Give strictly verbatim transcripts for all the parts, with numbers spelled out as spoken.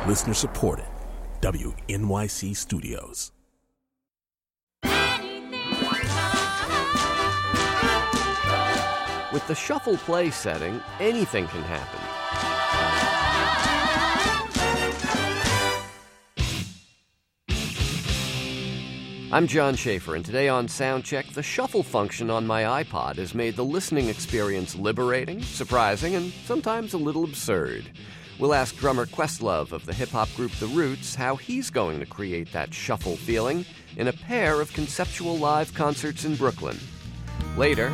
Listener supported. W N Y C Studios. With the shuffle play setting, anything can happen. I'm John Schaefer, and today on Soundcheck, the shuffle function on my iPod has made the listening experience liberating, surprising, and sometimes a little absurd. We'll ask drummer Questlove of the hip-hop group The Roots how he's going to create that shuffle feeling in a pair of conceptual live concerts in Brooklyn. Later...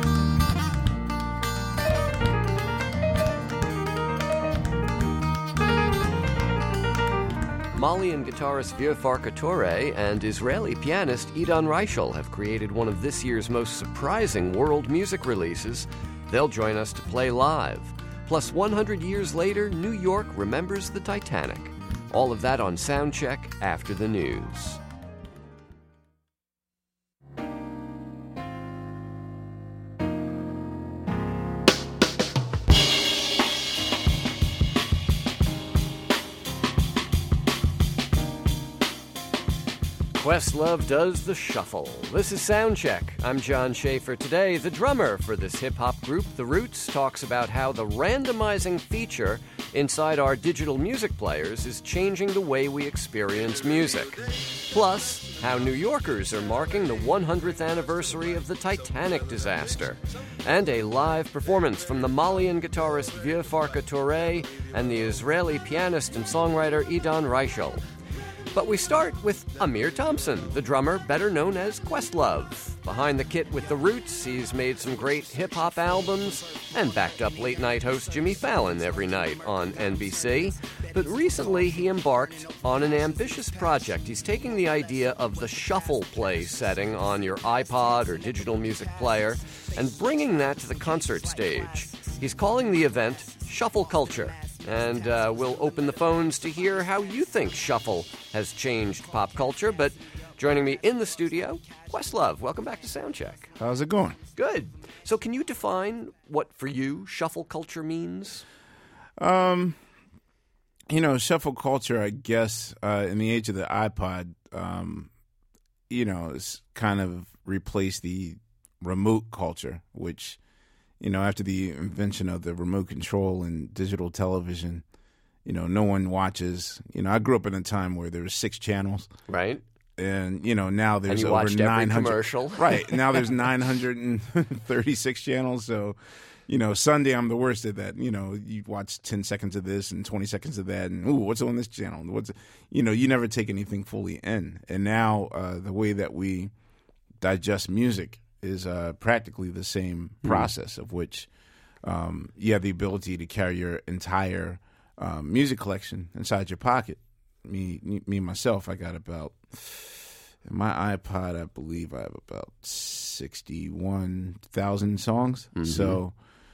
Malian guitarist Vieux Farka Touré and Israeli pianist Idan Reichel have created one of this year's most surprising world music releases. They'll join us to play live. Plus, one hundred years later, New York remembers the Titanic. All of that on Soundcheck after the news. Questlove does the shuffle. This is Soundcheck. I'm John Schaefer. Today, the drummer for this hip-hop group, The Roots, talks about how the randomizing feature inside our digital music players is changing the way we experience music. Plus, how New Yorkers are marking the one hundredth anniversary of the Titanic disaster. And a live performance from the Malian guitarist Vieux Farka Touré and the Israeli pianist and songwriter Idan Reichel. But we start with Amir Thompson, the drummer better known as Questlove. Behind the kit with The Roots, he's made some great hip-hop albums and backed up late-night host Jimmy Fallon every night on N B C. But recently he embarked on an ambitious project. He's taking the idea of the shuffle play setting on your iPod or digital music player and bringing that to the concert stage. He's calling the event Shuffle Culture. And uh, we'll open the phones to hear how you think shuffle has changed pop culture. But joining me in the studio, Questlove. Welcome back to Soundcheck. How's it going? Good. So can you define what, for you, shuffle culture means? Um, you know, shuffle culture, I guess, uh, in the age of the iPod, um, you know, it's kind of replaced the remote culture, which... You know, after the invention of the remote control and digital television, you know, no one watches. You know, I grew up in a time where there were six channels. Right. And, you know, now there's and you over watched nine hundred. Every commercial. Right. Now there's nine hundred thirty-six channels. So, you know, Sunday I'm the worst at that. You know, you watch ten seconds of this and twenty seconds of that. And, ooh, what's on this channel? What's, you know, you never take anything fully in. And now uh, the way that we digest music is uh, practically the same process, mm. of which um, you have the ability to carry your entire um, music collection inside your pocket. Me, me myself, I got about, in my iPod, I believe I have about sixty-one thousand songs. Mm-hmm. So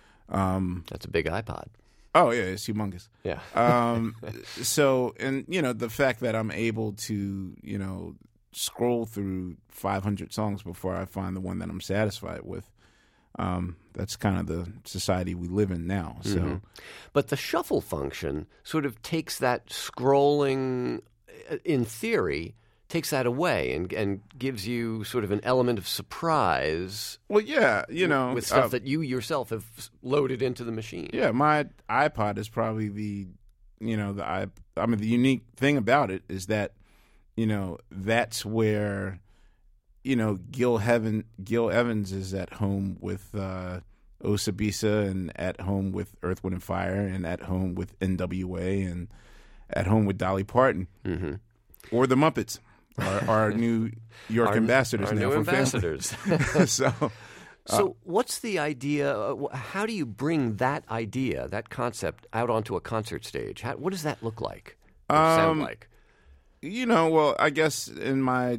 um, that's a big iPod. Oh, yeah, it's humongous. Yeah. um, so, and, you know, the fact that I'm able to, you know, scroll through five hundred songs before I find the one that I'm satisfied with. Um, that's kind of the society we live in now. So, mm-hmm. But the shuffle function sort of takes that scrolling, in theory, takes that away and, and gives you sort of an element of surprise. Well, yeah, you know. With stuff uh, that you yourself have loaded into the machine. Yeah, my iPod is probably the, you know, the I, I mean, the unique thing about it is that, you know, that's where, you know, Gil Heaven, Gil Evans is at home with uh, Osabisa and at home with Earth, Wind and Fire and at home with N W A and at home with Dolly Parton. Mm-hmm. Or the Muppets, our, our New York our, ambassadors our now. New for ambassadors. so, uh, so what's the idea? Uh, how do you bring that idea, that concept, out onto a concert stage? How, what does that look like? Or um, sound like? You know, well, I guess in my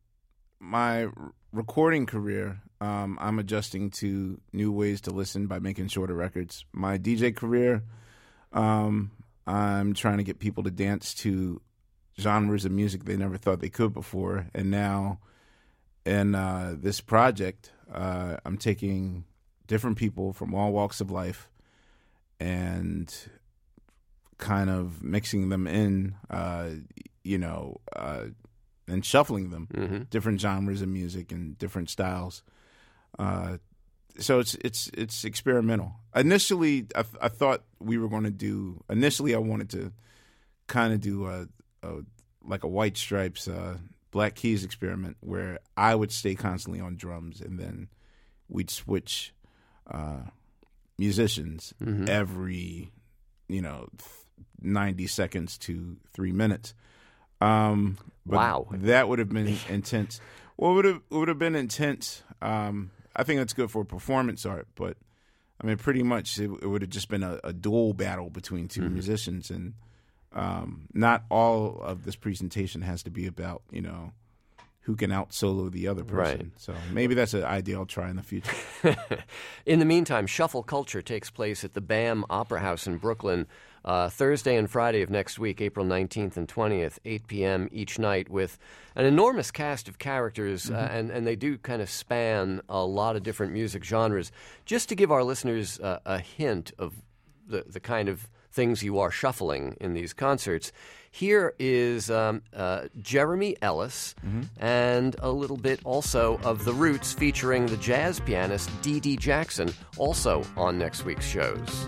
my recording career, um, I'm adjusting to new ways to listen by making shorter records. My D J career, um, I'm trying to get people to dance to genres of music they never thought they could before. And now in uh, this project, uh, I'm taking different people from all walks of life and kind of mixing them in, uh, you know, uh, and shuffling them, mm-hmm. different genres of music and different styles. Uh, so it's it's it's experimental. Initially, I, th- I thought we were going to do. Initially, I wanted to kind of do a, a like a White Stripes, uh, Black Keys experiment, where I would stay constantly on drums, and then we'd switch uh, musicians mm-hmm. every, you know, ninety seconds to three minutes. Um, but wow, that would have been intense. Well, it would have it would have been intense. Um, I think that's good for performance art, but I mean, pretty much it, it would have just been a, a dual battle between two mm-hmm. musicians, and um, not all of this presentation has to be about, you know, who can out solo the other person. Right. So maybe that's an idea I'll try in the future. In the meantime, Shuffle Culture takes place at the BAM Opera House in Brooklyn uh, Thursday and Friday of next week, April nineteenth and twentieth, eight p.m. each night, with an enormous cast of characters, mm-hmm. uh, and, and they do kind of span a lot of different music genres. Just to give our listeners uh, a hint of the, the kind of things you are shuffling in these concerts, here is um, uh, Jeremy Ellis mm-hmm. and a little bit also of The Roots featuring the jazz pianist Dee Dee Jackson, also on next week's shows.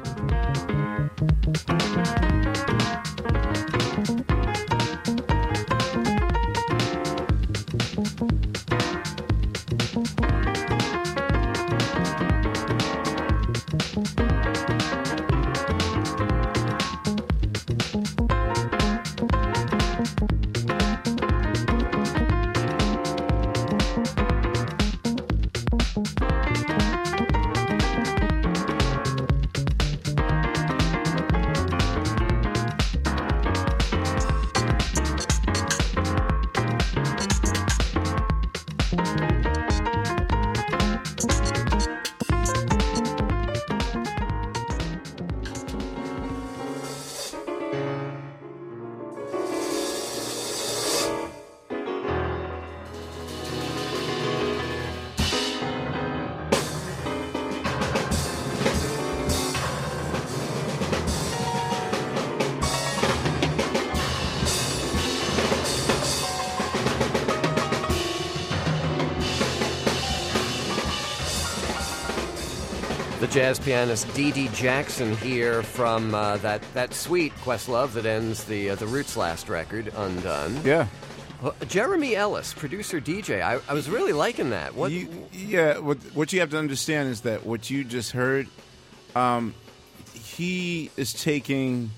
The jazz pianist Dee Dee Jackson here from uh, that that sweet Questlove that ends the uh, the Roots' last record, Undone. Yeah. Uh, Jeremy Ellis, producer D J. I, I was really liking that. What? You, yeah. What what you have to understand is that what you just heard, um, he is taking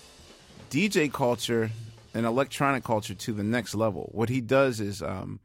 D J culture and electronic culture to the next level. What he does is um,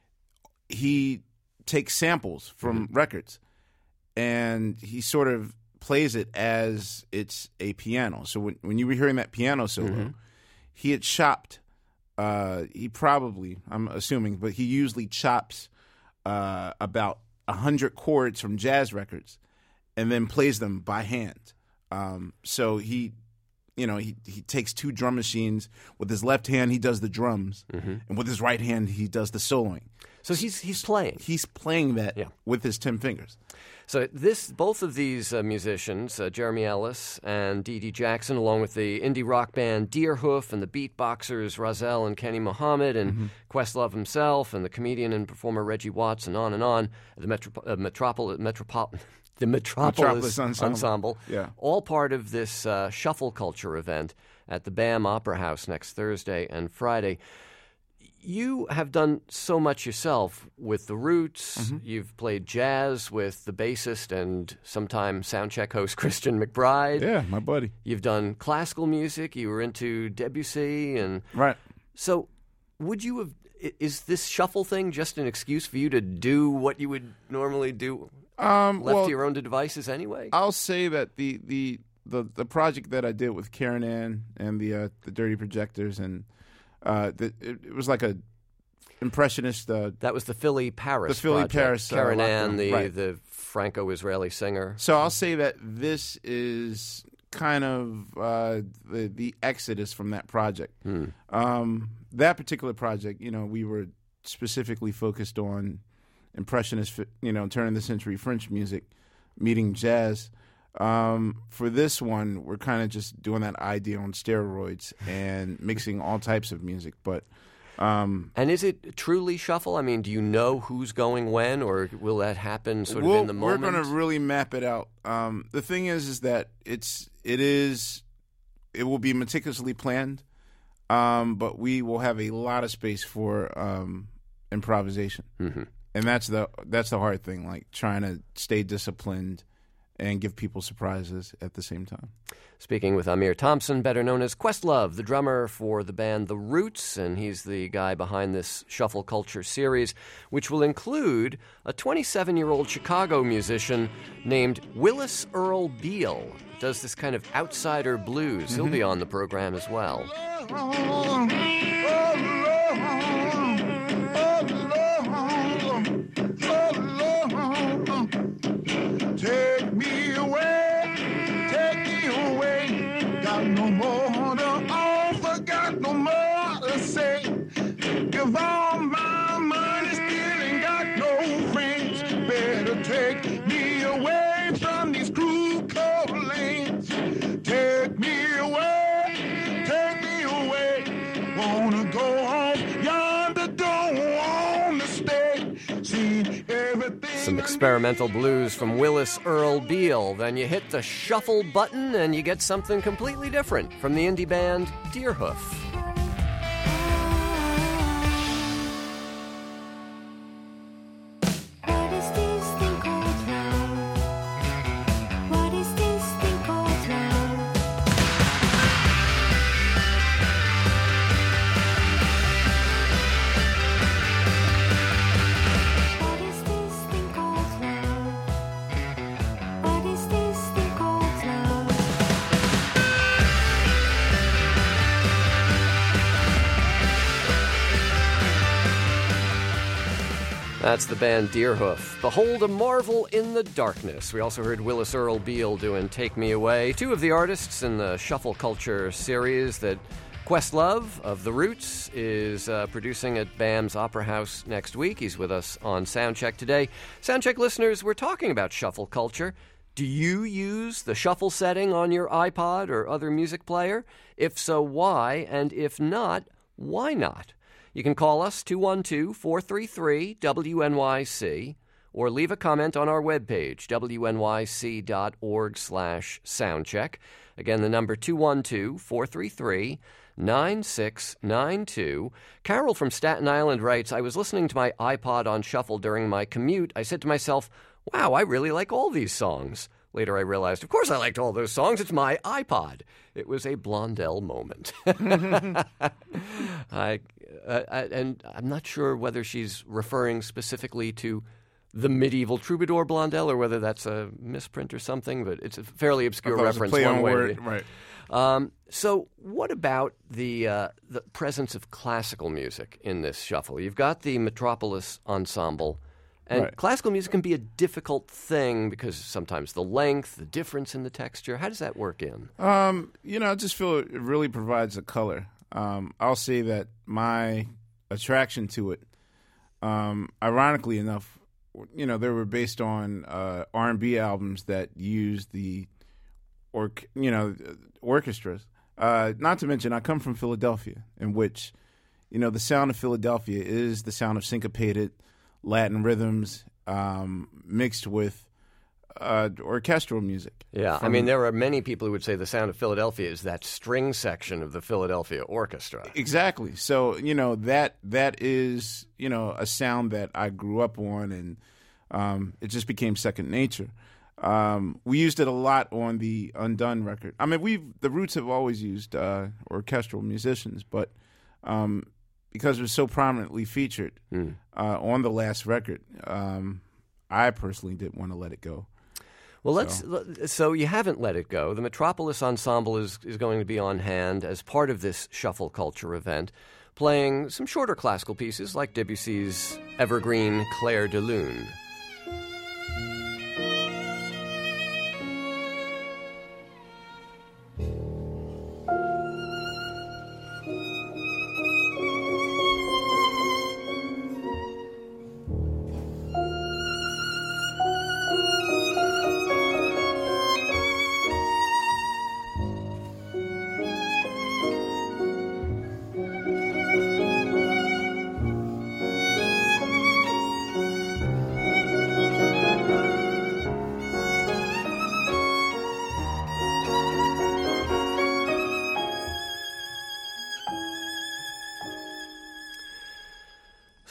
he takes samples from mm-hmm. records, and he sort of plays it as it's a piano. So when, when you were hearing that piano solo, mm-hmm. he had chopped, uh, he probably, I'm assuming, but he usually chops uh, about one hundred chords from jazz records and then plays them by hand. Um, so he, you know, he, he takes two drum machines. With his left hand, he does the drums, mm-hmm. and with his right hand, he does the soloing. So he's he's playing. He's playing that yeah. with his ten fingers. So this, both of these uh, musicians, uh, Jeremy Ellis and Dee Dee Jackson, along with the indie rock band Deerhoof and the beatboxers Razel and Kenny Mohammed and mm-hmm. Questlove himself and the comedian and performer Reggie Watts and on and on, the Metro- uh, Metropol- Metropol- the Metropolis, Metropolis Ensemble, Ensemble yeah. all part of this uh, Shuffle Culture event at the BAM Opera House next Thursday and Friday. You have done so much yourself with The Roots. Mm-hmm. You've played jazz with the bassist and sometime soundcheck host Christian McBride. Yeah, my buddy. You've done classical music. You were into Debussy. and Right. So would you have – is this shuffle thing just an excuse for you to do what you would normally do um, left well, to your own devices anyway? I'll say that the the, the, the project that I did with Karen Ann and the, uh, the Dirty Projectors and – Uh, the, it, it was like a impressionist. Uh, that was the Philly Paris. The Philly project. Paris. Karen uh, Ann, the right. the Franco-Israeli singer. So I'll say that this is kind of uh, the the exodus from that project. Hmm. Um, that particular project, you know, we were specifically focused on impressionist, you know, turn of the century French music, meeting jazz. Um, for this one, we're kind of just doing that idea on steroids and mixing all types of music. But um, and is it truly shuffle? I mean, do you know who's going when, or will that happen sort we'll, of in the moment? We're going to really map it out. Um, the thing is, is that it's it is it will be meticulously planned, um, but we will have a lot of space for um, improvisation, mm-hmm. and that's the that's the hard thing. Like trying to stay disciplined and give people surprises at the same time. Speaking with Amir Thompson, better known as Questlove, the drummer for the band The Roots, and he's the guy behind this Shuffle Culture series, which will include a twenty-seven-year-old Chicago musician named Willis Earl Beal. Does this kind of outsider blues. Mm-hmm. He'll be on the program as well. Take me away, take me away. Got no more to offer, got no more to say. Give all my money, still ain't got no friends. Better take me away from these cruel cold lanes. Take me away, take me away. Wanna go off yonder, don't wanna stay. See everything. Some experimental blues from Willis Earl Beal. Then you hit the shuffle button and you get something completely different from the indie band Deerhoof. That's the band Deerhoof. Behold a marvel in the darkness. We also heard Willis Earl Beal doing Take Me Away. Two of the artists in the Shuffle Culture series that Questlove of The Roots is uh, producing at B A M's Opera House next week. He's with us on Soundcheck today. Soundcheck listeners, we're talking about Shuffle Culture. Do you use the shuffle setting on your iPod or other music player? If so, why? And if not, why not? You can call us two one two, four three three, W N Y C or leave a comment on our webpage, W N Y C dot org slash soundcheck. Again, the number two one two, four three three, nine six nine two. Carol from Staten Island writes, I was listening to my iPod on shuffle during my commute. I said to myself, wow, I really like all these songs. Later I realized, of course I liked all those songs. It's my iPod. It was a Blondell moment. I, uh, I, and I'm not sure whether she's referring specifically to the medieval troubadour Blondell or whether that's a misprint or something, but it's a fairly obscure reference. It was a play one on way word, to, right. Um, so what about the uh, the presence of classical music in this shuffle? You've got the Metropolis Ensemble. And right. Classical music can be a difficult thing because sometimes the length, the difference in the texture. How does that work in? Um, you know, I just feel it really provides a color. Um, I'll say that my attraction to it, um, ironically enough, you know, they were based on uh, R and B albums that used the, or you know, orchestras. Uh, not to mention, I come from Philadelphia, in which, you know, the sound of Philadelphia is the sound of syncopated Latin rhythms um, mixed with uh, orchestral music. Yeah, From, I mean, there are many people who would say the sound of Philadelphia is that string section of the Philadelphia Orchestra. Exactly. So, you know, that that is, you know, a sound that I grew up on, and um, it just became second nature. Um, we used it a lot on the Undone record. I mean, we've the Roots have always used uh, orchestral musicians, but um, because it was so prominently featured mm. uh, on the last record, um, I personally didn't want to let it go. Well, let's. So. so you haven't let it go. The Metropolis Ensemble is is going to be on hand as part of this Shuffle Culture event, playing some shorter classical pieces like Debussy's evergreen Clair de Lune.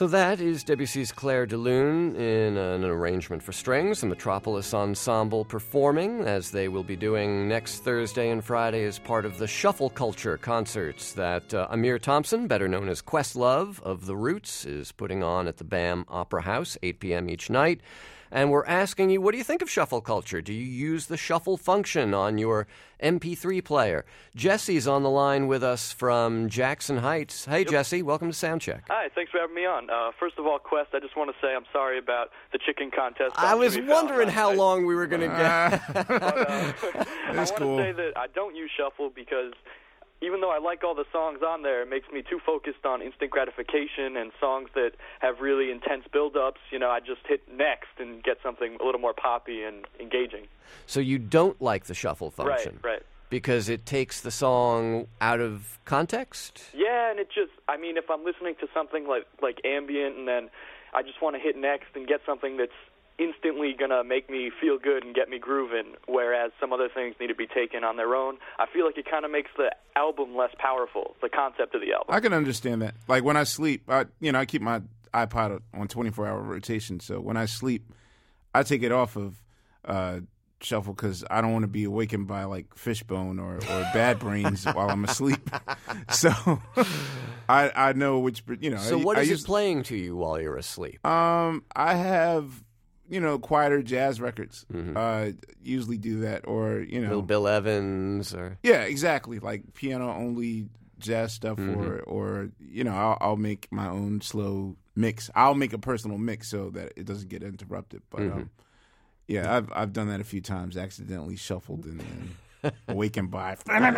So that is Debussy's Claire de Lune in an arrangement for strings, the Metropolis Ensemble performing, as they will be doing next Thursday and Friday as part of the Shuffle Culture concerts that uh, Amir Thompson, better known as Questlove of The Roots, is putting on at the BAM Opera House, eight p.m. each night. And we're asking you, what do you think of shuffle culture? Do you use the shuffle function on your M P three player? Jesse's on the line with us from Jackson Heights. Hey, yep. Jesse, welcome to Soundcheck. Hi, thanks for having me on. Uh, first of all, Quest, I just want to say I'm sorry about the chicken contest. I was wondering how long we were going to get. but, uh, I want to cool. say that I don't use shuffle because even though I like all the songs on there, it makes me too focused on instant gratification and songs that have really intense build-ups. You know, I just hit next and get something a little more poppy and engaging. So you don't like the shuffle function? Right, right. Because it takes the song out of context? Yeah, and it just, I mean, if I'm listening to something like, like ambient and then I just want to hit next and get something that's instantly going to make me feel good and get me grooving, whereas some other things need to be taken on their own. I feel like it kind of makes the album less powerful, the concept of the album. I can understand that. Like when I sleep, I you know, I keep my iPod on twenty-four hour rotation, so when I sleep, I take it off of uh, shuffle because I don't want to be awakened by like Fishbone or, or Bad Brains while I'm asleep. So I I know which, you know. So I, what is I it use, playing to you while you're asleep? Um, I have, you know, quieter jazz records. Mm-hmm. Uh, usually do that, or you know, Little Bill Evans, or yeah, exactly, like piano only jazz stuff, Mm-hmm. or or you know, I'll, I'll make my own slow mix. I'll make a personal mix so that it doesn't get interrupted. But Mm-hmm. um, yeah, I've I've done that a few times. Accidentally shuffled and then awakened by.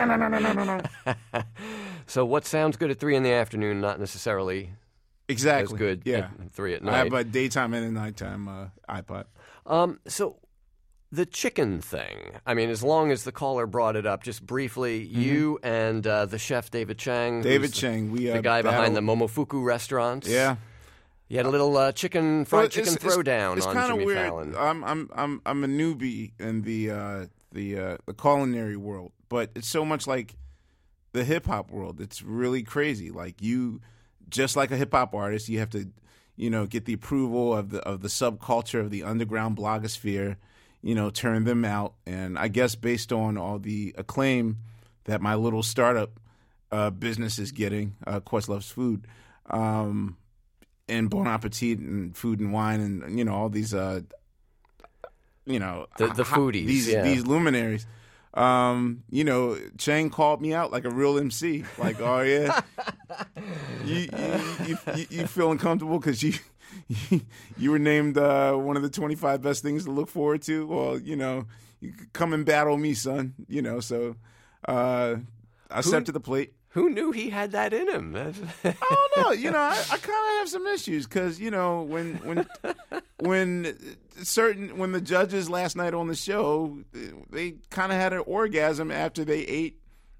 So what sounds good at three in the afternoon, not necessarily Exactly. as good Yeah. at three at I night. have a daytime and a nighttime uh, iPod. Um, so the chicken thing, I mean, as long as the caller brought it up, just briefly, you and uh, the chef David Chang. Mm-hmm. David who's Chang, we the uh, guy behind the battled- Momofuku restaurants. Yeah. You had a little uh, chicken, fried Well, chicken it's- it's- throwdown it's on kinda Jimmy weird. Fallon. I'm I'm I'm I'm a newbie in the uh, the uh, the culinary world, but it's so much like the hip hop world. It's really crazy. Like you, just like a hip hop artist, you have to, you know, get the approval of the of the subculture of the underground blogosphere. You know, turn them out, and I guess based on all the acclaim that my little startup uh, business is getting, uh, Questlove's Food. Um, and Bon Appetit and Food and Wine and, you know, all these, uh, you know, The- the ho- foodies, these yeah. these luminaries. Um, you know, Chang called me out like a real M C. Like, oh yeah, you you, you, you you feeling comfortable because you, you you were named uh, one of the twenty-five best things to look forward to. Well, you know, you could come and battle me, son. You know, so uh, I stepped to the plate. Who knew he had that in him? I don't know. You know, I, I kind of have some issues because you know when when when certain when the judges last night on the show they kind of had an orgasm after they ate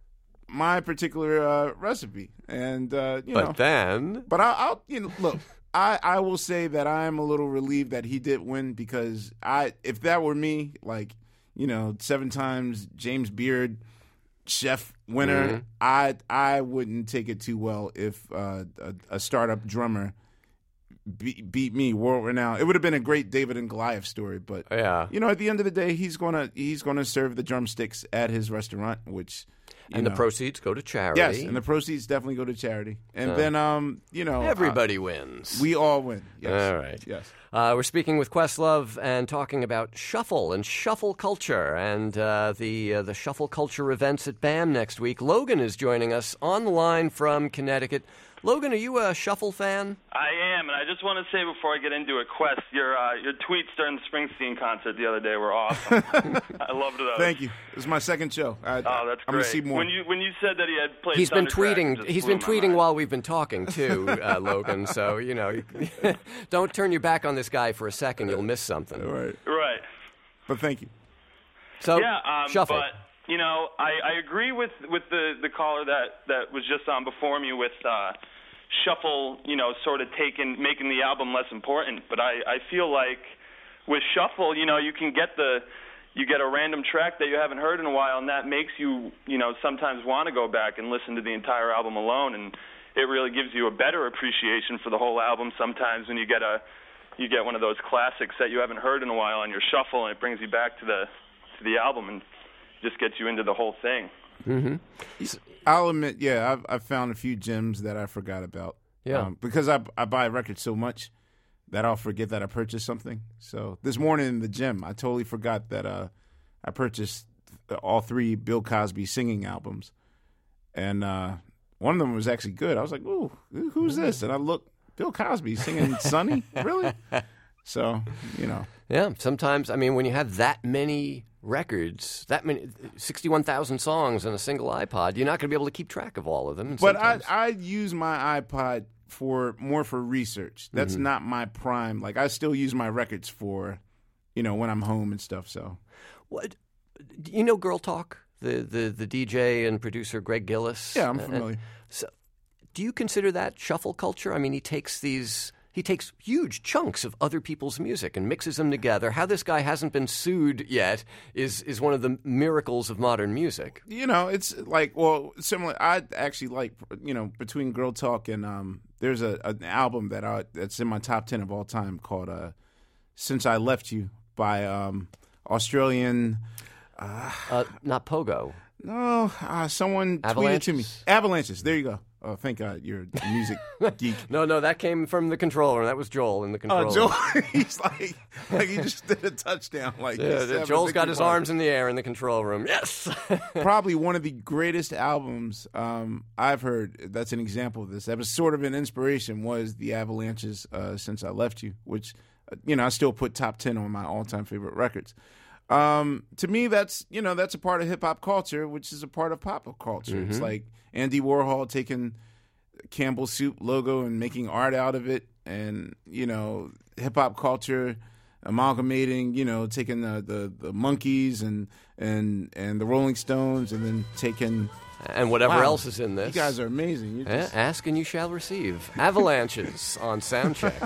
my particular uh, recipe, and uh, you but know. then, But I, I'll you know look. I, I will say that I am a little relieved that he did win because I if that were me, like you know, seven times James Beard chef winner, Mm-hmm. I I wouldn't take it too well if uh, a, a startup drummer be, beat me, world renowned. It would have been a great David and Goliath story, but yeah. you know, at the end of the day, he's gonna he's gonna serve the drumsticks at his restaurant, which you And know, the proceeds go to charity. yes, and the proceeds definitely go to charity, and then um you know Everybody wins. uh, we all win. Yes. All right. Yes. Uh, we're speaking with Questlove and talking about shuffle and shuffle culture and uh, the uh, the shuffle culture events at BAM next week. Logan is joining us on the line from Connecticut. Logan, are you a shuffle fan? I am, and I just want to say before I get into it, Quest, your uh, your tweets during the Springsteen concert the other day were awesome. I loved those. Thank you. This is my second show. I, Oh, that's I'm great. gonna see more. When you when you said that he had played, He's been Thundercrack, it tweeting. just He's blew been my tweeting mind. while we've been talking too, uh, Logan. So you know, don't turn your back on this guy for a second. You'll miss something. All right. Right. But thank you. So Yeah, um, shuffle. but you know, I, I agree with, with the, the caller that, that was just on before me with uh, shuffle, you know, sort of taking making the album less important. But I, I feel like with shuffle, you know, you can get the you get a random track that you haven't heard in a while, and that makes you, you know, sometimes want to go back and listen to the entire album alone. And it really gives you a better appreciation for the whole album sometimes when you get a you get one of those classics that you haven't heard in a while on your shuffle, and it brings you back to the to the album and just gets you into the whole thing. Mm-hmm. I'll admit, yeah, I've, I've found a few gems that I forgot about. Yeah. Um, because I, I buy records so much that I'll forget that I purchased something. So this morning in the gym, I totally forgot that uh, I purchased all three Bill Cosby singing albums. And uh, one of them was actually good. I was like, ooh, who's this? And I looked, Bill Cosby singing Sonny? Really? So, you know. Yeah, sometimes, I mean, when you have that many records, that many, sixty-one thousand songs on a single iPod, you're not going to be able to keep track of all of them. And but I, sometimes- I use my iPod for more for research. That's Mm-hmm. not my prime. Like, I still use my records for, you know, when I'm home and stuff, so. What, you know Girl Talk, the, the, the D J and producer Greg Gillis? Yeah, I'm Uh, familiar. So, do you consider that shuffle culture? I mean, he takes these, he takes huge chunks of other people's music and mixes them together. How this guy hasn't been sued yet is is one of the miracles of modern music. You know, it's like, well, similar. I actually like, you know, between Girl Talk and um, there's a an album that I, that's in my top ten of all time called uh, "Since I Left You" by um, Australian. Uh, not Pogo. No, uh, someone tweeted to me. Avalanches? Avalanches. There you go. Oh, thank God, you're a music geek. No, no, that came from the controller. That was Joel in the controller. Oh, Joel, he's like, like he just did a touchdown. Like Yeah, he's having a Joel's got victory his party. arms in the air in the control room. Yes. Probably one of the greatest albums um, I've heard. That's an example of this. That was sort of an inspiration. Was the Avalanches uh, "Since I Left You," which uh, you know I still put top ten on my all-time favorite records. Um, to me, that's you know that's a part of hip hop culture, which is a part of pop culture. Mm-hmm. It's like Andy Warhol taking Campbell Soup logo and making art out of it, and you know hip hop culture amalgamating, you know, taking the, the, the Monkees and and and the Rolling Stones, and then taking And whatever wow, else is in this. You guys are amazing. You Eh, just, ask and you shall receive. Avalanches on Soundcheck.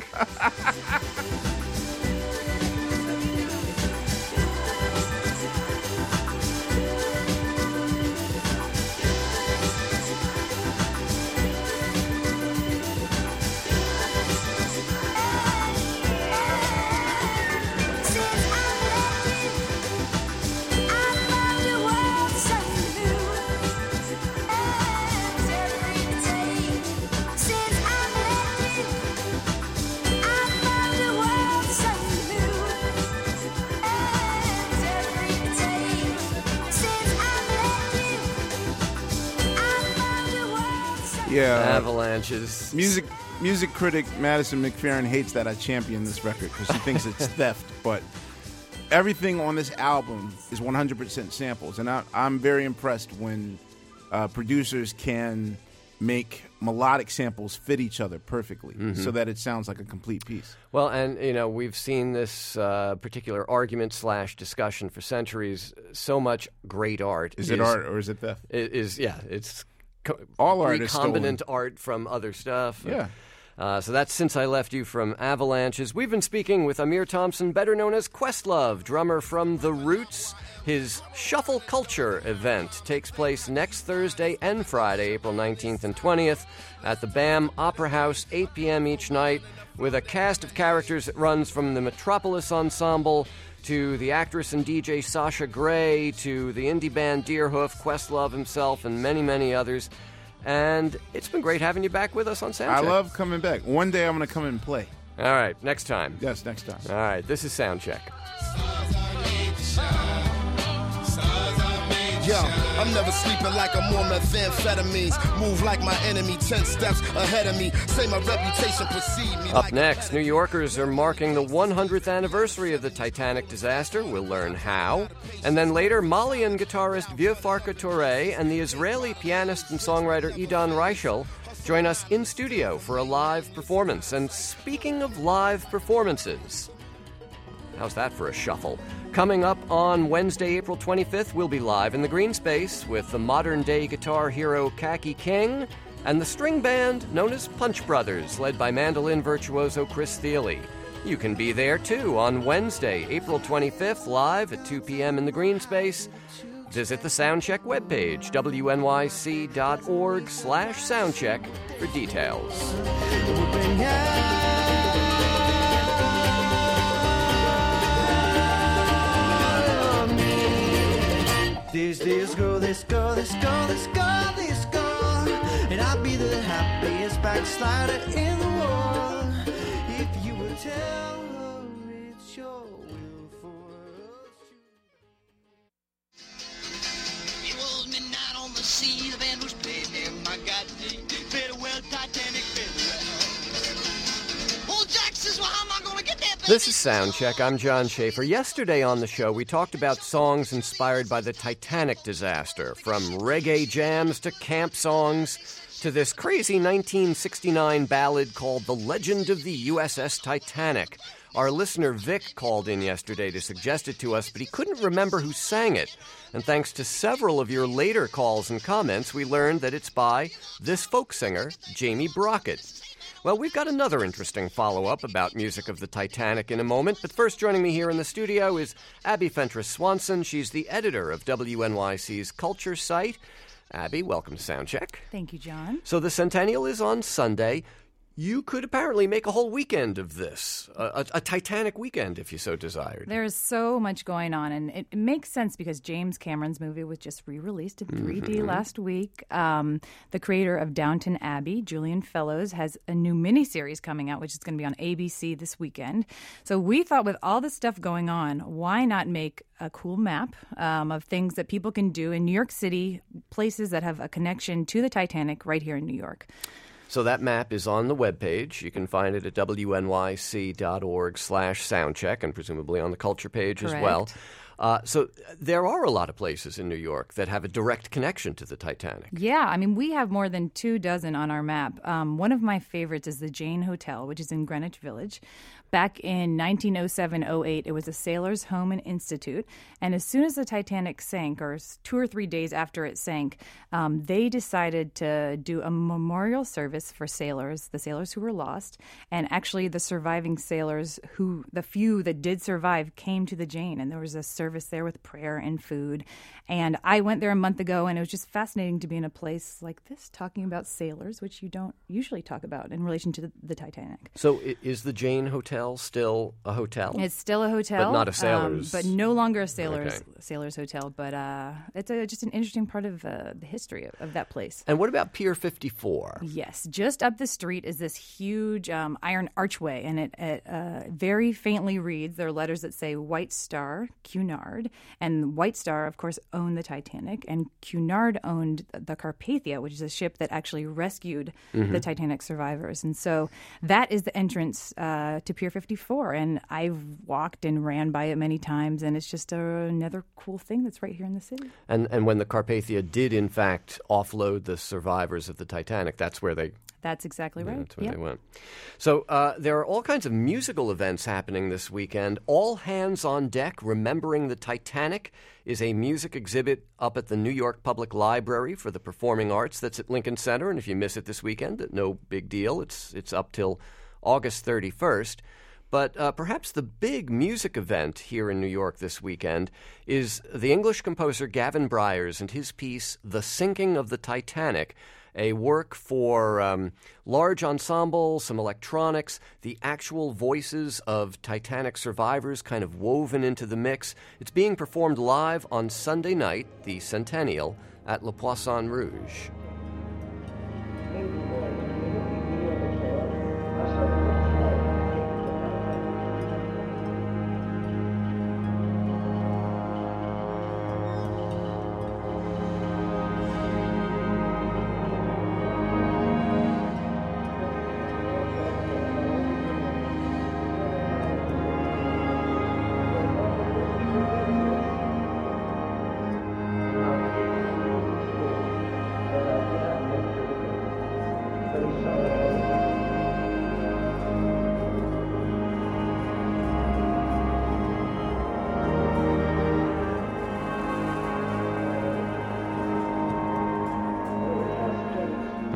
yeah. Avalanches. Music music critic Madison McFerrin hates that I champion this record because she thinks it's theft, but everything on this album is one hundred percent samples, and I, I'm very impressed when uh, producers can make melodic samples fit each other perfectly Mm-hmm. so that it sounds like a complete piece. Well, and, you know, we've seen this uh, particular argument slash discussion for centuries. So much great art. Is it art or is it theft? Is, is yeah, it's co- All art is stolen. recombinant art from other stuff. Yeah. Uh, so that's Since I Left You from Avalanches. We've been speaking with Amir Thompson, better known as Questlove, drummer from The Roots. His Shuffle Culture event takes place next Thursday and Friday, April nineteenth and twentieth, at the BAM Opera House, eight p.m. each night, with a cast of characters that runs from the Metropolis Ensemble to the actress and D J Sasha Grey to the indie band Deerhoof, Questlove himself, and many, many others. And it's been great having you back with us on Soundcheck. I love coming back. One day I'm going to come and play. All right, next time. Yes, next time. All right, this is Soundcheck. Yo, I'm never sleeping like I'm on methamphetamines. Move like my enemy, ten steps ahead of me. Say my reputation precede me. Up like next, New Yorkers are marking the one hundredth anniversary of the Titanic disaster. We'll learn how. And then later, Malian guitarist Vieux Farka Touré and the Israeli pianist and songwriter Idan Reichel join us in studio for a live performance. And speaking of live performances, how's that for a shuffle? Coming up on Wednesday, April twenty-fifth, we'll be live in the Green Space with the modern-day guitar hero Khaki King and the string band known as Punch Brothers, led by mandolin virtuoso Chris Thiele. You can be there, too, on Wednesday, April twenty-fifth, live at two p.m. in the Green Space. Visit the Soundcheck webpage, W N Y C dot org slash soundcheck, for details. This, this girl, this girl, this girl, this girl, this girl, and I'll be the happiest backslider in the world if you would tell her it's your will for us. It was midnight on the sea, the band was playing, my God, farewell Titanic, farewell. Old Jack says, well, how am I going to get there, baby? This is Soundcheck. I'm John Schaefer. Yesterday on the show, we talked about songs inspired by the Titanic disaster, from reggae jams to camp songs to this crazy nineteen sixty-nine ballad called The Legend of the U S S Titanic. Our listener Vic called in yesterday to suggest it to us, but he couldn't remember who sang it. And thanks to several of your later calls and comments, we learned that it's by this folk singer, Jamie Brockett. Well, we've got another interesting follow-up about music of the Titanic in a moment, but first joining me here in the studio is Abby Fentress Swanson. She's the editor of W N Y C's Culture site. Abby, welcome to Soundcheck. Thank you, John. So the Centennial is on Sunday. You could apparently make a whole weekend of this, a, a, a Titanic weekend if you so desired. There is so much going on, and it, it makes sense because James Cameron's movie was just re-released in three D mm-hmm. last week. Um, the creator of Downton Abbey, Julian Fellowes, has a new miniseries coming out, which is going to be on A B C this weekend. So we thought with all this stuff going on, why not make a cool map um, of things that people can do in New York City, places that have a connection to the Titanic right here in New York. So that map is on the webpage. You can find it at W N Y C dot org slash soundcheck and presumably on the culture page Correct. as well. Uh, so there are a lot of places in New York that have a direct connection to the Titanic. Yeah, I mean, we have more than two dozen on our map. Um, one of my favorites is the Jane Hotel, which is in Greenwich Village. Back in nineteen oh seven oh eight, it was a sailor's home and institute. And as soon as the Titanic sank, or two or three days after it sank, um, they decided to do a memorial service for sailors, the sailors who were lost. And actually, the surviving sailors, who the few that did survive, came to the Jane. And there was a service there with prayer and food. And I went there a month ago, and it was just fascinating to be in a place like this, talking about sailors, which you don't usually talk about in relation to the, the Titanic. So is the Jane Hotel still a hotel? It's still a hotel. But not a sailor's. Um, but no longer a sailor's, okay. sailor's hotel. But uh, it's a, just an interesting part of uh, the history of, of that place. And what about Pier fifty-four? Yes. Just up the street is this huge um, iron archway, and it, it uh, very faintly reads, there are letters that say White Star, Cunard. And White Star, of course, owned the Titanic, and Cunard owned the Carpathia, which is a ship that actually rescued mm-hmm. the Titanic survivors. And so that is the entrance uh, to Pier fifty-four, and I've walked and ran by it many times, and it's just a, another cool thing that's right here in the city. And and when the Carpathia did, in fact, offload the survivors of the Titanic, that's where they... That's exactly right. Yeah, that's where yep. they went. So uh, there are all kinds of musical events happening this weekend. All Hands on Deck, Remembering the Titanic, is a music exhibit up at the New York Public Library for the Performing Arts that's at Lincoln Center. And if you miss it this weekend, no big deal. It's, it's up till August thirty-first. But uh, perhaps the big music event here in New York this weekend is the English composer Gavin Bryars and his piece, The Sinking of the Titanic, a work for um, large ensemble, some electronics, the actual voices of Titanic survivors kind of woven into the mix. It's being performed live on Sunday night, the Centennial, at Le Poisson Rouge.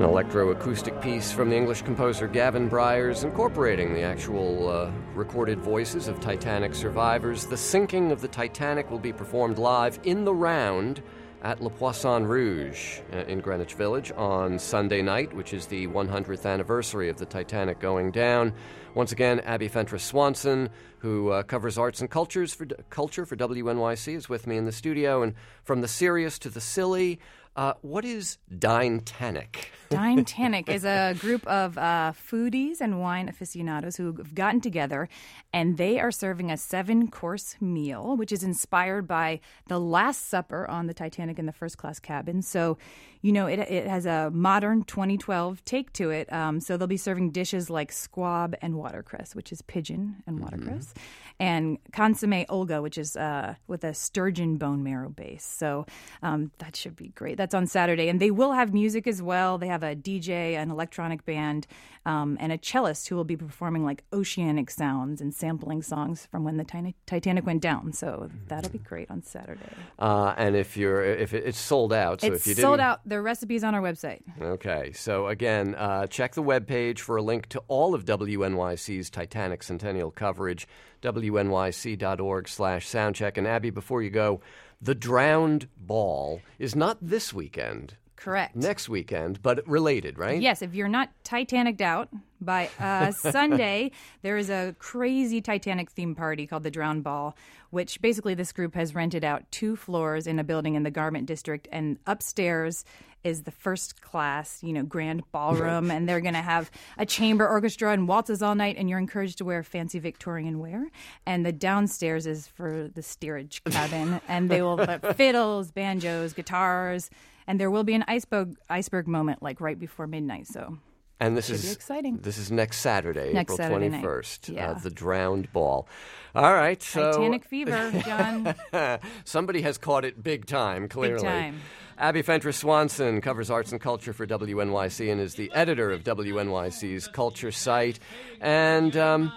An electroacoustic piece from the English composer Gavin Bryars, incorporating the actual uh, recorded voices of Titanic survivors. The sinking of the Titanic will be performed live in the round at Le Poisson Rouge uh, in Greenwich Village on Sunday night, which is the one hundredth anniversary of the Titanic going down. Once again, Abby Fentress Swanson, who uh, covers arts and cultures for culture for W N Y C, is with me in the studio. And from the serious to the silly, uh, what is Dine-tanic? Dine-tanic is a group of uh, foodies and wine aficionados who have gotten together, and they are serving a seven-course meal, which is inspired by the Last Supper on the Titanic in the first-class cabin. So, you know, it it has a modern twenty twelve take to it. Um, so they'll be serving dishes like squab and watercress, which is pigeon and watercress, mm-hmm. and consomme Olga, which is uh, with a sturgeon bone marrow base. So um, that should be great. That's on Saturday. And they will have music as well. They have a D J, an electronic band, um, and a cellist who will be performing like oceanic sounds and sampling songs from when the tina- Titanic went down. So that'll be great on Saturday. Uh, and if you're if it, it's sold out, so it's if you sold didn't... out. The recipe's on our website. Okay, so again, uh, check the webpage for a link to all of W N Y C's Titanic Centennial coverage, W N Y C dot org slash soundcheck. And Abby, before you go, the Drowned Ball is not this weekend. Correct. Next weekend, but related, right? Yes, if you're not Titanic'd out by uh, Sunday, there is a crazy Titanic theme party called the Drowned Ball, which basically this group has rented out two floors in a building in the Garment District, and upstairs is the first class, you know, grand ballroom, and they're going to have a chamber orchestra and waltzes all night, and you're encouraged to wear fancy Victorian wear. And the downstairs is for the steerage cabin, and they will have fiddles, banjos, guitars, and there will be an iceberg iceberg moment like right before midnight. So, and this should is be exciting. This is next Saturday, next April Saturday twenty-first. Night. Yeah. Uh, the Drowned Ball. All right, so Titanic fever, John. Somebody has caught it big time. Clearly, big time. Abby Fentress Swanson covers arts and culture for W N Y C and is the editor of W N Y C's culture site. And um,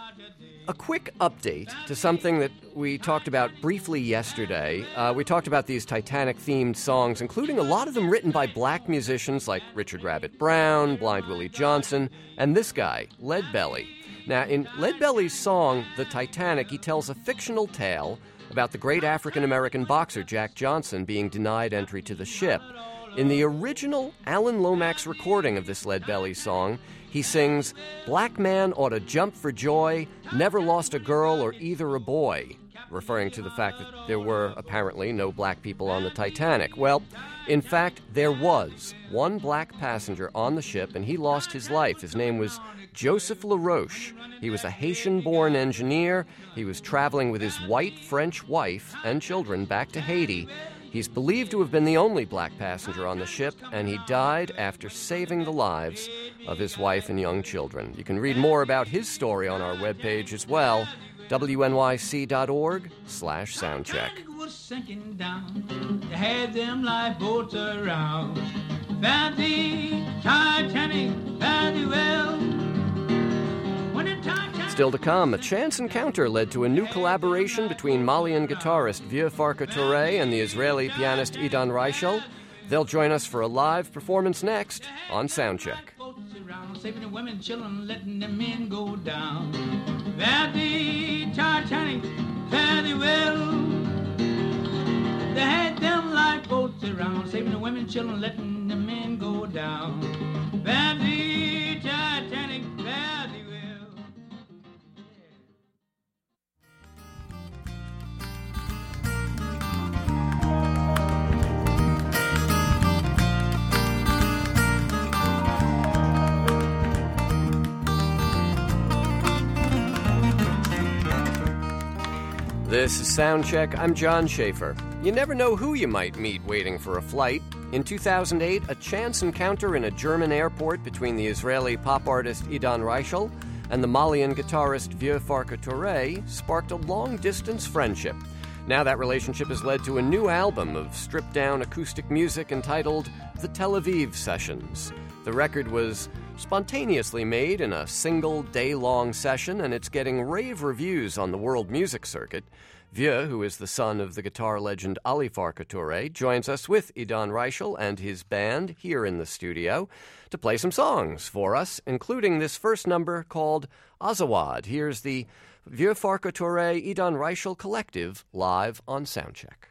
a quick update to something that we talked about briefly yesterday. Uh, we talked about these Titanic-themed songs, including a lot of them written by black musicians like Richard Rabbit Brown, Blind Willie Johnson, and this guy, Leadbelly. Now, in Leadbelly's song, The Titanic, he tells a fictional tale about the great African-American boxer Jack Johnson being denied entry to the ship. In the original Alan Lomax recording of this Leadbelly song, he sings, "Black man ought to jump for joy, never lost a girl or either a boy," referring to the fact that there were apparently no black people on the Titanic. Well, in fact, there was one black passenger on the ship, and he lost his life. His name was Joseph LaRoche. He was a Haitian-born engineer. He was traveling with his white French wife and children back to Haiti. He's believed to have been the only black passenger on the ship, and he died after saving the lives of his wife and young children. You can read more about his story on our webpage as well, W N Y C dot org slash soundcheck. Was sinking down, they had them lifeboats around. Found the Titanic very well. When the Titanic... Still to come, a chance encounter led to a new collaboration between Malian guitarist Vieux Farka Touré and the Israeli pianist Idan Reichel. They'll join us for a live performance next on Soundcheck. Saving the women, children, letting the men go down. Found the Titanic very well. They had them lifeboats around, saving the women, children, letting the men go down. Found the Titanic very well. This is Soundcheck. I'm John Schaefer. You never know who you might meet waiting for a flight. In two thousand eight, a chance encounter in a German airport between the Israeli pop artist Idan Reichel and the Malian guitarist Vieux Farka Touré sparked a long-distance friendship. Now that relationship has led to a new album of stripped-down acoustic music entitled The Tel Aviv Sessions. The record was spontaneously made in a single day-long session, and it's getting rave reviews on the world music circuit. Vieux, who is the son of the guitar legend Ali Farka Touré, joins us with Idan Reichel and his band here in the studio to play some songs for us, including this first number called Azawad. Here's the Vieux Farka Touré Idan Reichel Collective live on Soundcheck.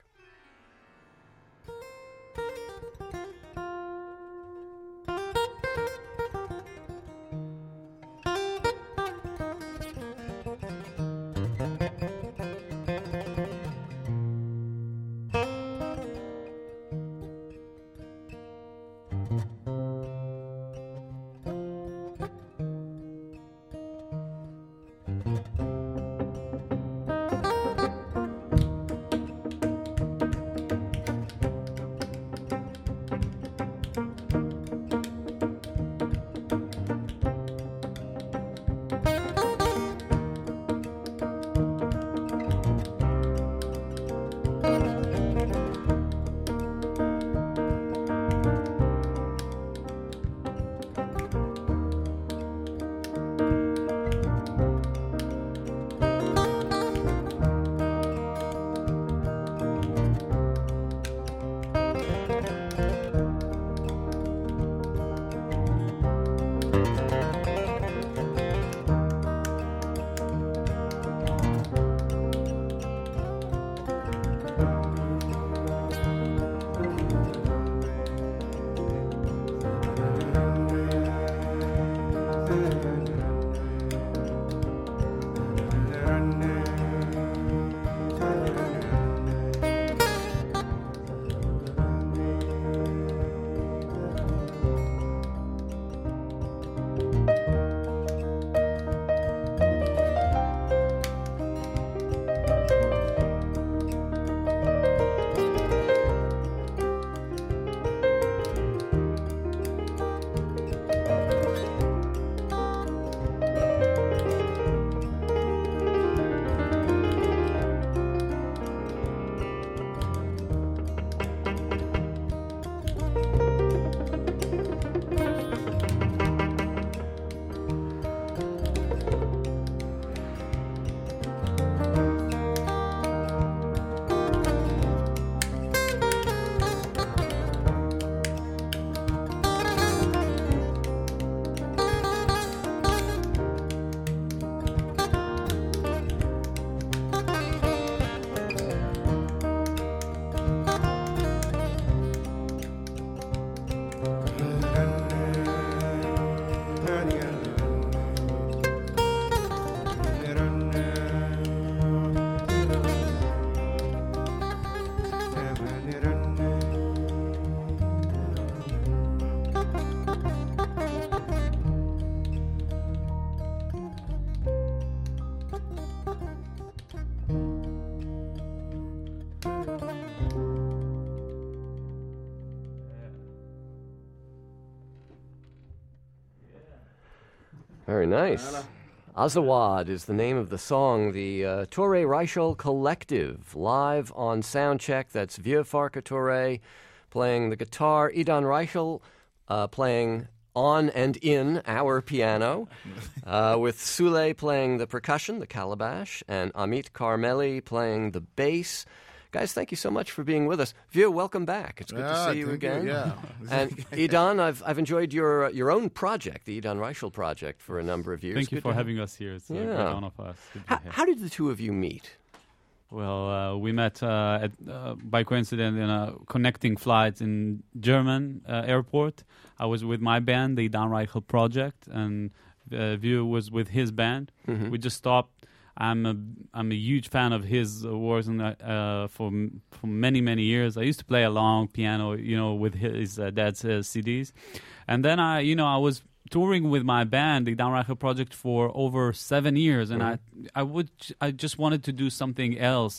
Very nice. Azawad is the name of the song. The uh, Touré Reichel Collective, live on Soundcheck. That's Vieux Farka Touré playing the guitar, Idan Reichel uh, playing on and in our piano, uh, with Sule playing the percussion, the calabash, and Amit Carmeli playing the bass. Guys, thank you so much for being with us. Vieux, welcome back. It's good yeah, to see you again. You, yeah. And Idan, I've I've enjoyed your your own project, the Idan Reichel project, for a number of years. Thank you good for having us here. It's yeah. a great honor for us. How, how did the two of you meet? Well, uh, we met uh, at, uh, by coincidence in a connecting flight in German uh, airport. I was with my band, the Idan Reichel Project, and uh, Vieux was with his band. Mm-hmm. We just stopped. I'm a I'm a huge fan of his uh, works and uh, for for many many years. I used to play along piano, you know, with his uh, dad's uh, C Ds, and then I, you know, I was touring with my band, the Idan Reichel Project, for over seven years, and mm-hmm. I I would I just wanted to do something else.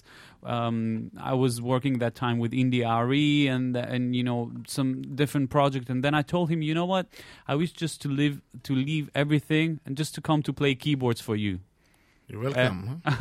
Um, I was working that time with Indie R E and and you know some different project, and then I told him, you know what, I wish just to live to leave everything and just to come to play keyboards for you. You're welcome. Uh,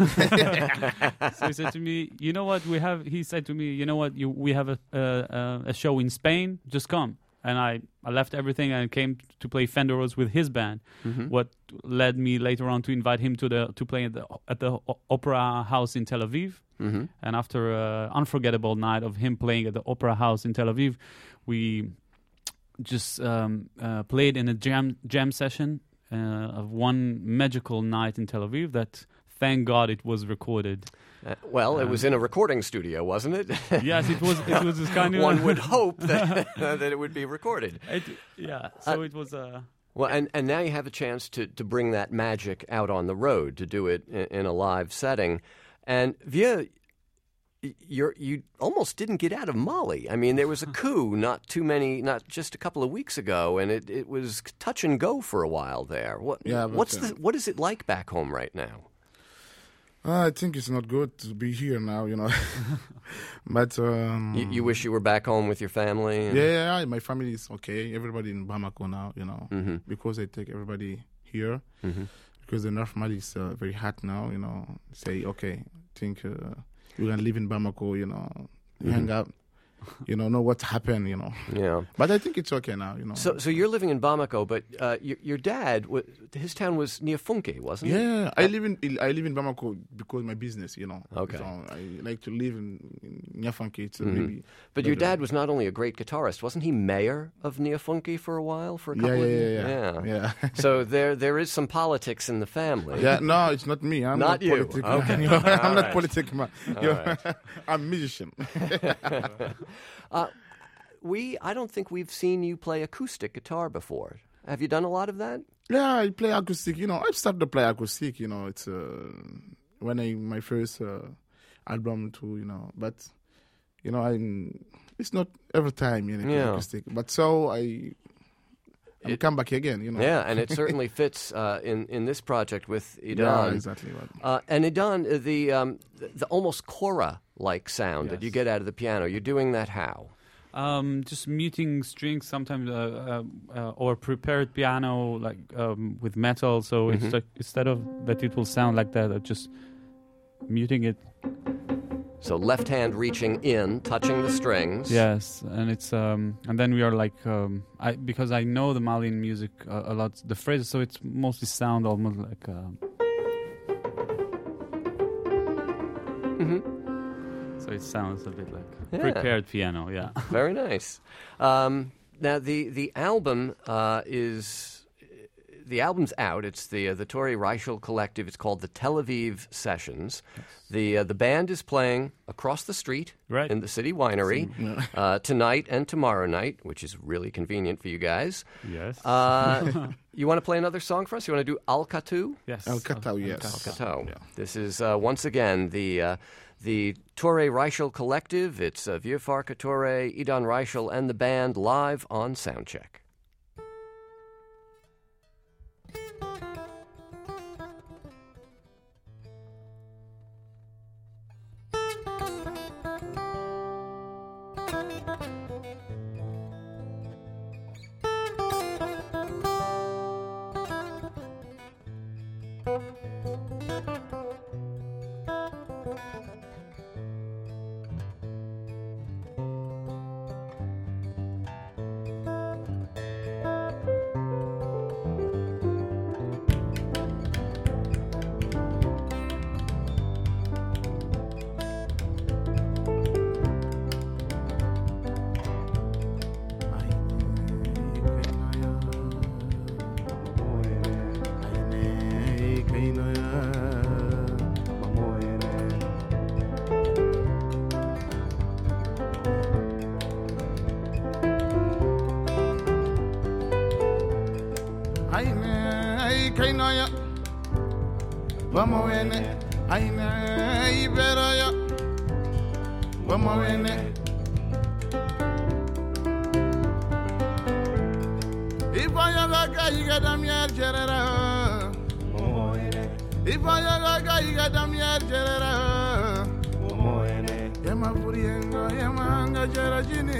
huh? So he said to me, "You know what? We have." He said to me, "You know what? You, we have a, a a show in Spain. Just come." and I, I left everything and came to play Fender Rhodes with his band. Mhm. What led me later on to invite him to the to play at the at the o- Opera House in Tel Aviv. Mhm. And after an unforgettable night of him playing at the Opera House in Tel Aviv, we just um, uh, played in a jam jam session uh, of one magical night in Tel Aviv that, thank God, it was recorded. Uh, well, it was in a recording studio, wasn't it? Yes, it was. It was this kind of. One would hope that that it would be recorded. It, yeah, so Uh, it was a. Uh, Well, and, and now you have a chance to, to bring that magic out on the road, to do it in, in a live setting. And Vieux, you're, you almost didn't get out of Mali. I mean, there was a coup not too many, not just a couple of weeks ago, and it, it was touch and go for a while there. What, Yeah, but, what's uh, the, what is it like back home right now? Uh, I think it's not good to be here now, you know. But um, You, you wish you were back home with your family? and- yeah, yeah, yeah, my family is okay. Everybody in Bamako now, you know, Mhm. because I take everybody here. Mhm. Because the North Mali is uh, very hot now, you know. Say, okay, think uh, you can live in Bamako, you know, Mhm. hang out, you know, know what happened, you know. Yeah. But I think it's okay now, you know. So, so you're living in Bamako, but uh, your, your dad, wa- his town was Niafunke, wasn't it? Yeah, I live in I live in Bamako because of my business, you know. Okay. So I like to live in, in Niafunke. It's uh, Mhm. maybe. But your better. dad was not only a great guitarist, wasn't he mayor of Niafunke for a while, for a Yeah, couple yeah, of yeah, years? yeah, yeah. So there, there is some politics in the family. Yeah, no, it's not me. I'm Not not, you. politic. Okay. You know, I'm All not right. politic man. All You know, right. I'm a musician. uh, we, I don't think we've seen you play acoustic guitar before. Have you done a lot of that? Yeah, I play acoustic. You know, I started to play acoustic. You know, it's uh, when I my first uh, album too. You know, but you know, I it's not every time you know play Yeah. acoustic. But so I. I come back again, you know. Yeah, and it certainly fits uh, in in this project with Idan. Yeah, exactly right. Uh, and Idan, uh, the um, the, the almost kora-like sound that you get out of the piano, you're doing that how? Um, just muting strings sometimes, uh, uh, uh, or prepared piano like um, with metal. So Mhm. it's like, instead of that, it will sound like that. uh, Just muting it. So left hand reaching in, touching the strings. Yes, and it's um, and then we are like um, I because I know the Malian music uh, a lot, the phrases. So it's mostly sound almost like. Um, Mhm. So it sounds a bit like Yeah. prepared piano. Yeah. Very nice. Um, now the the album uh, is the album's out. It's the uh, the Tori Reichel Collective. It's called the Tel Aviv Sessions. The uh, the band is playing across the street Right. in the City Winery uh, tonight and tomorrow night, which is really convenient for you guys. Yes. Uh, you want to play another song for us? You want to do Al Katou? Yes. El Katau, yes. Al Katou. This is uh, once again the uh, the Tori Reichel Collective. It's uh, Vieux Farka Tori, Idan Reichel, and the band live on Soundcheck. Aine, ai kainoya. Vamos wene. Aine, ai beroya. Vamos wene. Ifaya gaga yiga damier jerera. Vamos wene. Ifaya gaga yiga damier jerera. Vamos wene. Yema furiengo, yema hanga jerajini.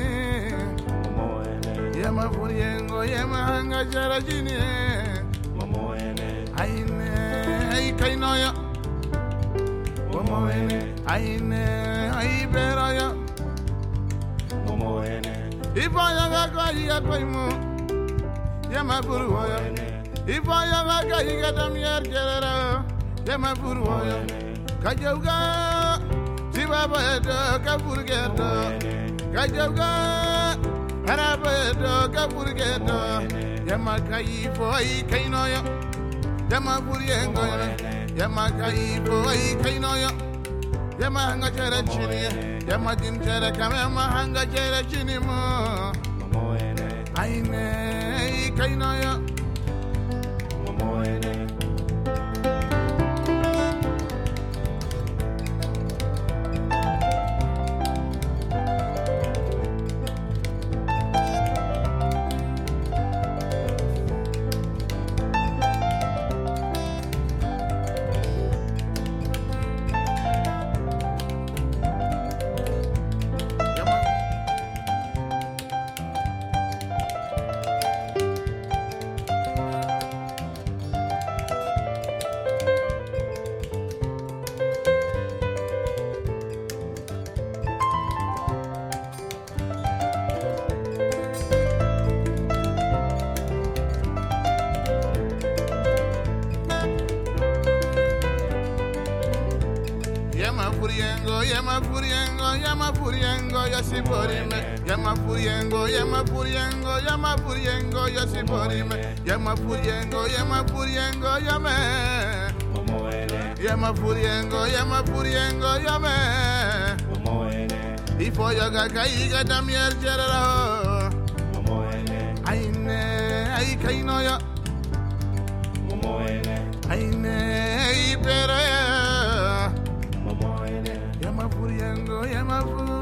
Yema furiengo, yema hanga jarajini. Momo ene. Aine, ai kainoya. Momo ene. Aine, ai beraya. Momo ene. Ifaya gaga yiga koimu Yama buru waya Ifaya gaga yiga damier jerera Yama buru waya Kajauga Sibaba edo kaburgedo Kajauga Haraba edo kaburgedo Yama kaifo ai kainoyo Yama buriengo Yama kaifo ai kainoyo Yama hanga chere chini Yama dim chere kame yama hanga chere chini mo Aine kainoyo Yama furiengo, yama furiengo, yasi borime. Yama furiengo, yama furiengo, yama furiengo, yasi borime. Yama furiengo, yama furiengo, yame. Yama furiengo, yama furiengo, yame. Ifo yaga kaiga damier jerera. Aine, ai kainoya. Aine, ipere. Yama furiengo, yama furiengo.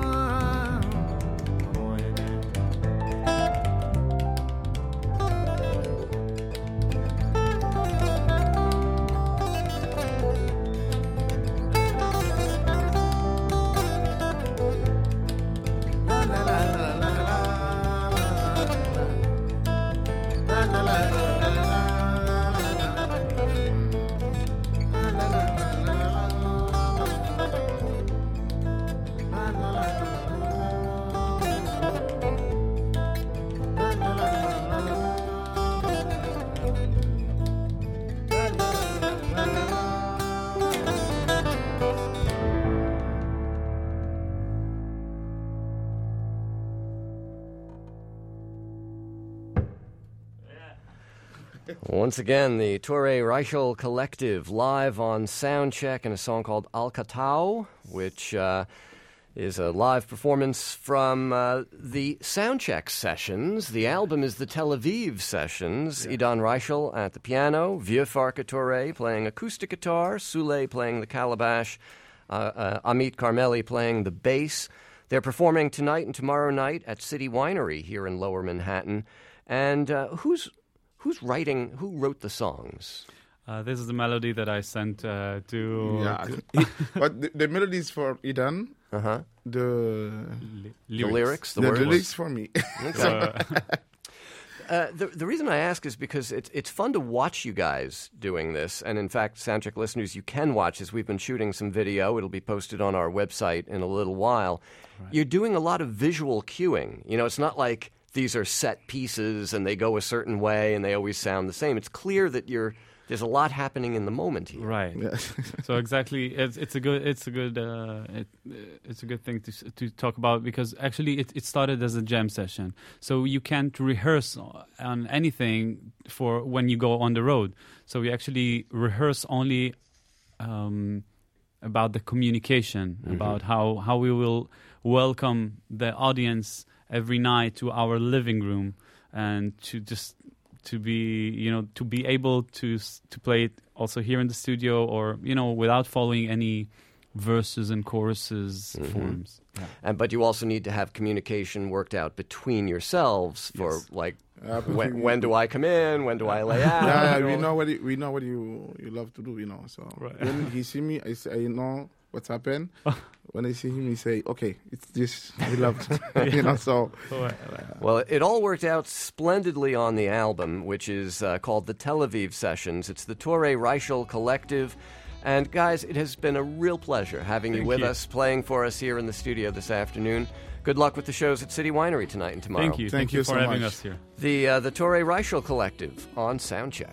Once again, the Torre Reichel Collective live on Soundcheck in a song called Al-Katau, which uh, is a live performance from uh, the Soundcheck sessions. The album is the Tel Aviv sessions. Yeah. Idan Reichel at the piano, Vieux Farka Torre playing acoustic guitar, Soule playing the calabash, uh, uh, Amit Carmeli playing the bass. They're performing tonight and tomorrow night at City Winery here in Lower Manhattan. And uh, who's who's writing? Who wrote the songs? Uh, this is the melody that I sent uh, to. Yeah, to but the, the melody is for Idan. Uh huh. The, Li- the lyrics. The, the words. lyrics for me. Okay. Uh, the the reason I ask is because it's it's fun to watch you guys doing this, and in fact, Soundcheck listeners, you can watch this. We've been shooting some video; it'll be posted on our website in a little while. Right. You're doing a lot of visual cueing. You know, it's not like these are set pieces and they go a certain way and they always sound the same. It's clear that you're there's a lot happening in the moment here. Right. Yeah. So exactly, it's it's a good it's a good uh, it, it's a good thing to to talk about, because actually it, it started as a jam session. So you can't rehearse on anything for when you go on the road. So we actually rehearse only um, about the communication, mm-hmm. about how how we will welcome the audience every night to our living room, and to just to be, you know, to be able to to play it also here in the studio, or, you know, without following any verses and choruses mm-hmm. forms. Yeah. And but you also need to have communication worked out between yourselves for yes. like uh, when, when do I come in, when do I lay out? Yeah, yeah, we know what you, we know what you you love to do, you know. So right. when he see me, I say, I know what's happened. When I see him, he say, okay, it's this, we love it. You know, so. Well, it all worked out splendidly on the album, which is uh, called the Tel Aviv Sessions. It's the Torre Reichel Collective. And guys, it has been a real pleasure having Thank you with you. us, playing for us here in the studio this afternoon. Good luck with the shows at City Winery tonight and tomorrow. Thank you. Thank, Thank you, you for so having much. us here. The uh, the Torre Reichel Collective on Soundcheck.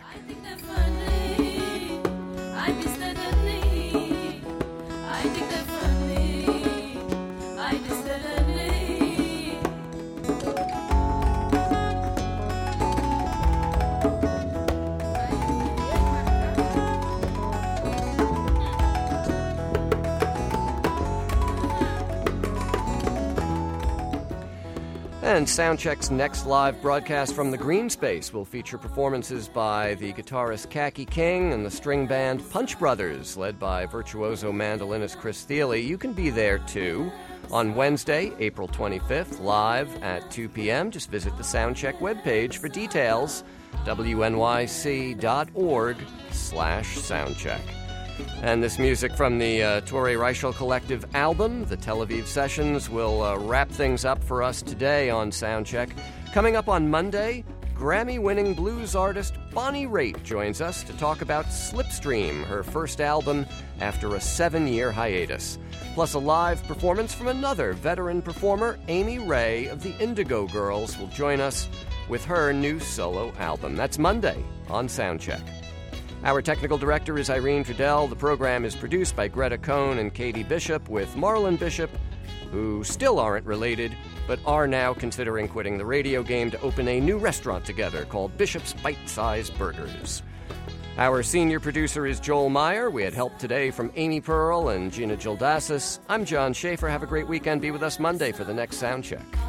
And Soundcheck's next live broadcast from the Green Space will feature performances by the guitarist Khaki King and the string band Punch Brothers, led by virtuoso mandolinist Chris Thiele. You can be there, too, on Wednesday, April twenty-fifth, live at two p.m. Just visit the Soundcheck webpage for details, W N Y C dot org slash soundcheck. And this music from the uh, Torre Reichel Collective album, the Tel Aviv Sessions, will uh, wrap things up for us today on Soundcheck. Coming up on Monday, Grammy-winning blues artist Bonnie Raitt joins us to talk about Slipstream, her first album after a seven-year hiatus. Plus a live performance from another veteran performer, Amy Ray of the Indigo Girls, will join us with her new solo album. That's Monday on Soundcheck. Our technical director is Irene Trudell. The program is produced by Greta Cohn and Katie Bishop, with Marlon Bishop, who still aren't related, but are now considering quitting the radio game to open a new restaurant together called Bishop's Bite-Sized Burgers. Our senior producer is Joel Meyer. We had help today from Amy Pearl and Gina Gildasis. I'm John Schaefer. Have a great weekend. Be with us Monday for the next Soundcheck.